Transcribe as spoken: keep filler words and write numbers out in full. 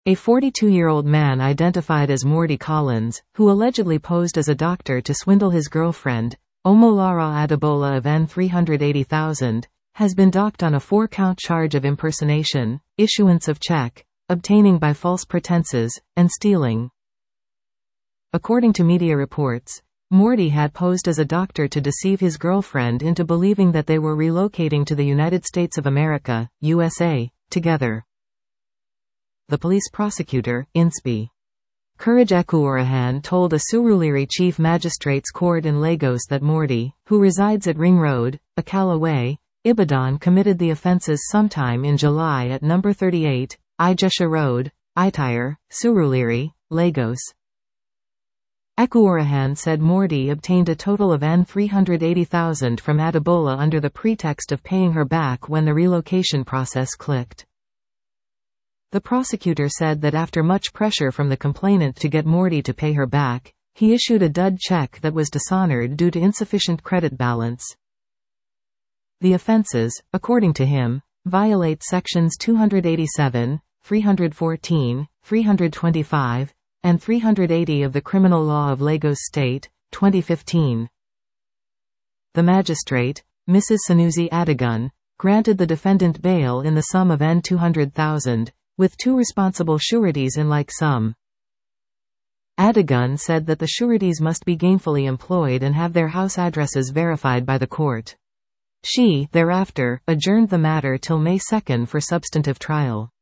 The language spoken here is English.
A forty-two-year-old man identified as Morty Collins, who allegedly posed as a doctor to swindle his girlfriend, Omolara Adebola of N three hundred eighty thousand, has been docked on a four-count charge of impersonation, issuance of check, obtaining by false pretenses, and stealing. According to media reports, Morty had posed as a doctor to deceive his girlfriend into believing that they were relocating to the United States of America, U S A, together. The police prosecutor, Inspi Courage Ekuwarahan, told a Surulere Chief Magistrates Court in Lagos that Morty, who resides at Ring Road, Akala Way, Ibadan, committed the offences sometime in July at number thirty-eight, Ijesha Road, Itire, Surulere, Lagos. Ekuwarahan said Morty obtained a total of N three hundred eighty thousand from Adebola under the pretext of paying her back when the relocation process clicked. The prosecutor said that after much pressure from the complainant to get Morty to pay her back, he issued a dud check that was dishonored due to insufficient credit balance. The offences, according to him, violate sections two eighty-seven, three fourteen, three twenty-five, and three eighty of the Criminal Law of Lagos State, twenty fifteen. The magistrate, Missus Sanusi Adigun, granted the defendant bail in the sum of N two hundred thousand, with two responsible sureties in like sum. Adigun said that the sureties must be gainfully employed and have their house addresses verified by the court. She, thereafter, adjourned the matter till May second for substantive trial.